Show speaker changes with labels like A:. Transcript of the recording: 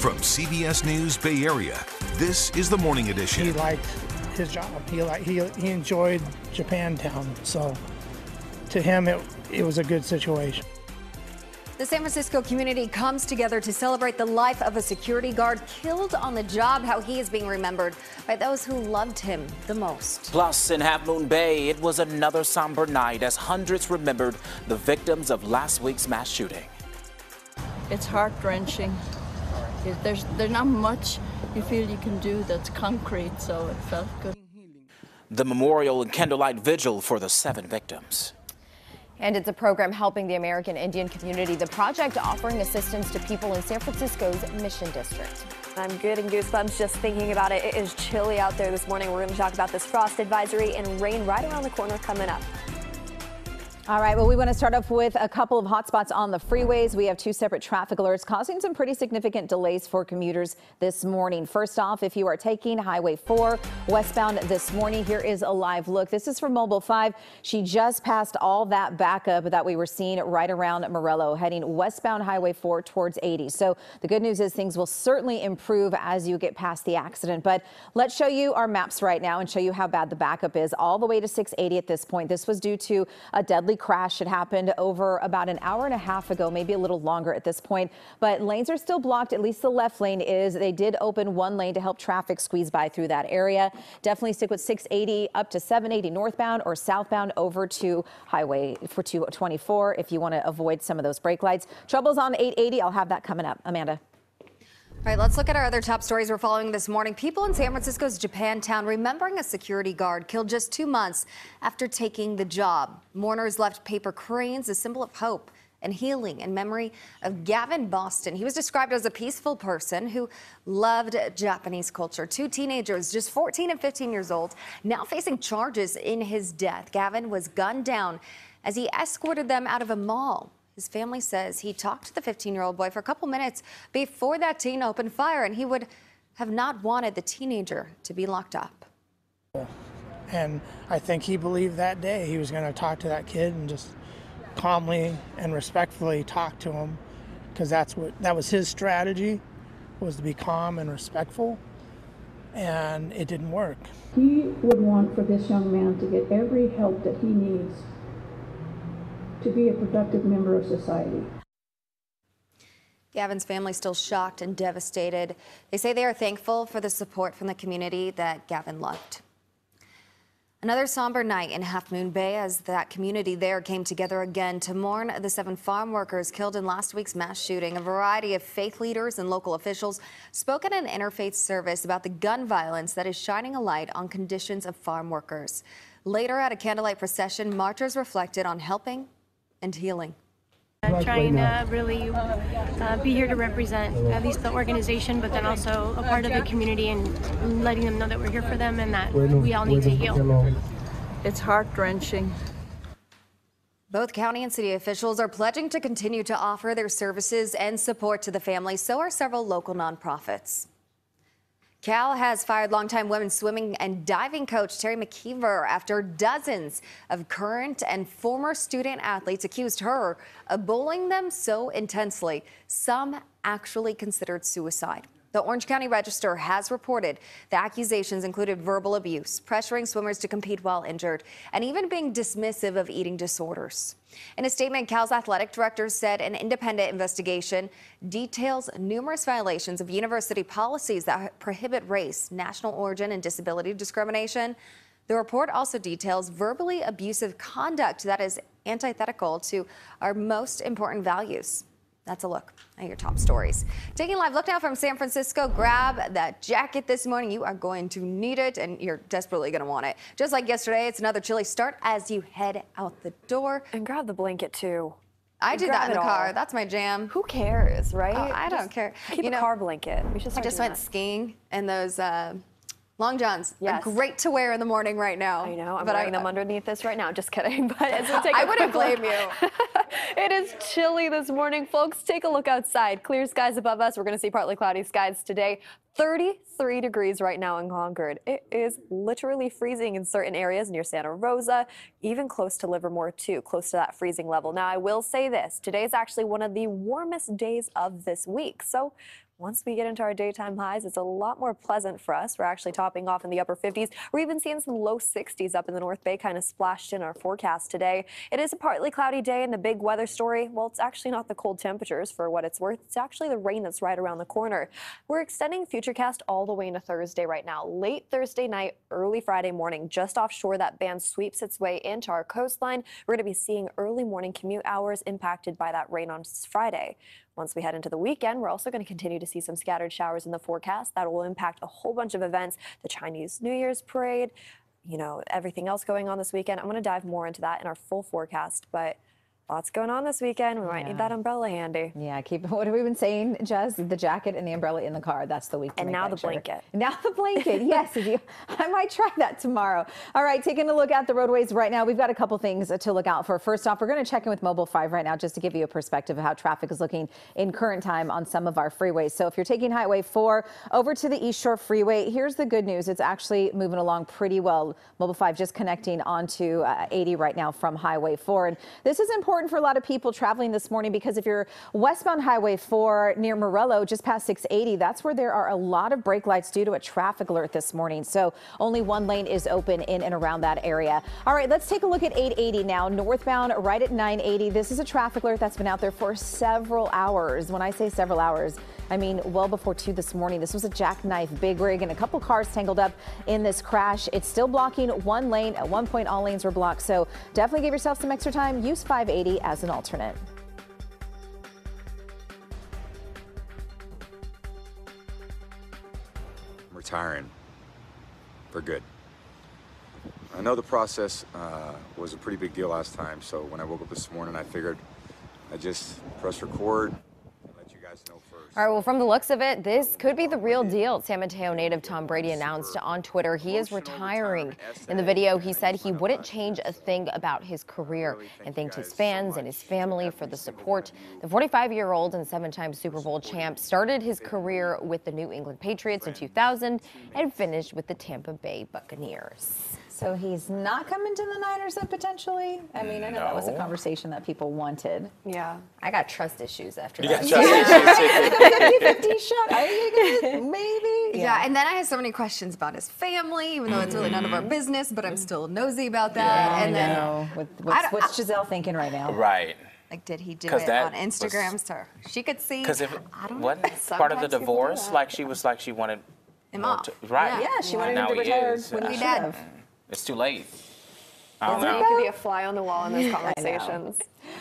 A: From CBS News Bay Area, this is the Morning Edition.
B: He liked his job. He enjoyed Japantown. So to him, it was a good situation.
C: The San Francisco community comes together to celebrate the life of a security guard killed on the job, how he is being remembered by those who loved him the most.
D: Plus, in Half Moon Bay, it was another somber night as hundreds remembered the victims of last week's mass shooting.
E: It's heart-wrenching. There's not much you feel you can do that's concrete, so it felt good.
D: The memorial and candlelight vigil for the 7 victims.
F: And it's a program helping the American Indian community. The project offering assistance to people in San Francisco's Mission District.
G: I'm getting goosebumps just thinking about it. It is chilly out there this morning. We're going to talk about this frost advisory and rain right around the corner coming up.
F: All right, well, we want to start off with a couple of hot spots on the freeways. We have 2 separate traffic alerts causing some pretty significant delays for commuters this morning. First off, if you are taking Highway 4 westbound this morning, here is a live look. This is from Mobile 5. She just passed all that backup that we were seeing right around Morello, heading westbound Highway 4 towards 80. So the good news is things will certainly improve as you get past the accident. But let's show you our maps right now and show you how bad the backup is all the way to 680 at this point. This was due to a deadly crash. It happened over about an hour and a half ago, maybe a little longer at this point, but lanes are still blocked. At least the left lane is. They did open one lane to help traffic squeeze by through that area. Definitely stick with 680 up to 780 northbound or southbound over to Highway for 224 if you want to avoid some of those brake lights. Troubles on 880. I'll have that coming up. Amanda.
C: All right, let's look at our other top stories we're following this morning. People in San Francisco's Japantown remembering a security guard killed just 2 months after taking the job. Mourners left paper cranes, a symbol of hope and healing in memory of Gavin Boston. He was described as a peaceful person who loved Japanese culture. 2 teenagers, just 14 and 15 years old, now facing charges in his death. Gavin was gunned down as he escorted them out of a mall. His family says he talked to the 15-year-old boy for a couple minutes before that teen opened fire, and he would have not wanted the teenager to be locked up.
B: And I think he believed that day he was going to talk to that kid and just calmly and respectfully talk to him, because that was his strategy, was to be calm and respectful, and it didn't work.
H: He would want for this young man to get every help that he needs to be a productive member of society.
C: Gavin's family still shocked and devastated. They say they are thankful for the support from the community that Gavin loved. Another somber night in Half Moon Bay as that community there came together again to mourn the 7 farm workers killed in last week's mass shooting. A variety of faith leaders and local officials spoke at an interfaith service about the gun violence that is shining a light on conditions of farm workers. Later at a candlelight procession, marchers reflected on helping and healing.
I: Trying to really be here to represent at least the organization, but then also a part of the community and letting them know that we're here for them and that we all need to heal.
E: It's heart-wrenching.
C: Both county and city officials are pledging to continue to offer their services and support to the family. So are several local nonprofits. Cal has fired longtime women's swimming and diving coach Terry McKeever after dozens of current and former student athletes accused her of bullying them so intensely, some actually considered suicide. The Orange County Register has reported the accusations included verbal abuse, pressuring swimmers to compete while injured, and even being dismissive of eating disorders. In a statement, Cal's athletic director said an independent investigation details numerous violations of university policies that prohibit race, national origin, and disability discrimination. The report also details verbally abusive conduct that is antithetical to our most important values. That's a look at your top stories. Taking a live look now from San Francisco. Grab that jacket this morning. You are going to need it, and you're desperately going to want it. Just like yesterday, it's another chilly start as you head out the door.
G: And grab the blanket, too.
C: I do that in the car. That's my jam.
G: Who cares, right?
C: Oh, I don't care.
G: Keep a car blanket. We should
C: I just went skiing, and those long johns are great to wear in the morning right now.
G: I know. I'm wearing them underneath this right now. Just kidding. But I
C: wouldn't blame you.
G: It is chilly this morning, folks. Take a look outside. Clear skies above us. We're going to see partly cloudy skies today. 33 degrees right now in Concord. It is literally freezing in certain areas near Santa Rosa, even close to Livermore, too, close to that freezing level. Now, I will say this. Today is actually one of the warmest days of this week. So Once we get into our daytime highs, it's a lot more pleasant for us. We're actually topping off in the upper 50s. We're even seeing some low 60s up in the North Bay, kind of splashed in our forecast today. It is a partly cloudy day, and the big weather story, well, it's actually not the cold temperatures for what it's worth. It's actually the rain that's right around the corner. We're extending Futurecast all the way into Thursday right now. Late Thursday night, early Friday morning, just offshore, that band sweeps its way into our coastline. We're going to be seeing early morning commute hours impacted by that rain on Friday. Once we head into the weekend, we're also going to continue to see some scattered showers in the forecast. That will impact a whole bunch of events, the Chinese New Year's parade, you know, everything else going on this weekend. I'm going to dive more into that in our full forecast, but lots going on this weekend. We might need that umbrella handy.
F: Yeah, what have we been saying, Jess? The jacket and the umbrella in the car. That's the week to
G: And
F: make
G: now
F: that
G: the
F: sure.
G: blanket.
F: Now the blanket. Yes, I might try that tomorrow. All right, taking a look at the roadways right now. We've got a couple things to look out for. First off, we're going to check in with Mobile 5 right now just to give you a perspective of how traffic is looking in current time on some of our freeways. So if you're taking Highway 4 over to the East Shore Freeway, here's the good news. It's actually moving along pretty well. Mobile 5 just connecting onto 80 right now from Highway 4. And this is important for a lot of people traveling this morning because if you're westbound Highway 4 near Morello, just past 680, that's where there are a lot of brake lights due to a traffic alert this morning. So only one lane is open in and around that area. All right, let's take a look at 880 now. Northbound right at 980. This is a traffic alert that's been out there for several hours. When I say several hours, I mean well before 2 this morning. This was a jackknife big rig and a couple cars tangled up in this crash. It's still blocking one lane. At one point, all lanes were blocked. So definitely give yourself some extra time. Use 580 as an alternate.
J: I'm retiring for good. I know the process was a pretty big deal last time, so when I woke up this morning, I figured I'd just press record and let you guys know first.
K: All right, well, from the looks of it, this could be the real deal. San Mateo native Tom Brady announced on Twitter he is retiring. In the video, he said he wouldn't change a thing about his career and thanked his fans and his family for the support. The 45-year-old and 7-time Super Bowl champ started his career with the New England Patriots in 2000 and finished with the Tampa Bay Buccaneers.
F: So he's not coming to the Niners then potentially? I mean, I know that was a conversation that people wanted.
G: Yeah.
K: I got trust issues after
D: You
K: that.
D: got trust issues.
F: 50-50 shot. Are you gonna, maybe?
C: Yeah, and then I have so many questions about his family, even though it's really none of our business, but I'm still nosy about that.
F: And then what's Giselle thinking right now?
D: Right.
C: Like, did he do
D: 'Cause
C: it
D: that
C: on Instagram so she could see?
D: Because if
C: I don't
D: wasn't
C: know.
D: part of the
C: Sometimes people do
D: divorce,
C: that.
D: like she wanted
C: Him
D: more
C: off.
D: right.
F: Yeah, she wanted
D: Now
F: him to
D: he
F: retire
D: is.
F: when he should
C: Dad.
F: have.
D: It's too late. I don't
G: He
D: know.
G: could be a fly on the wall in those conversations.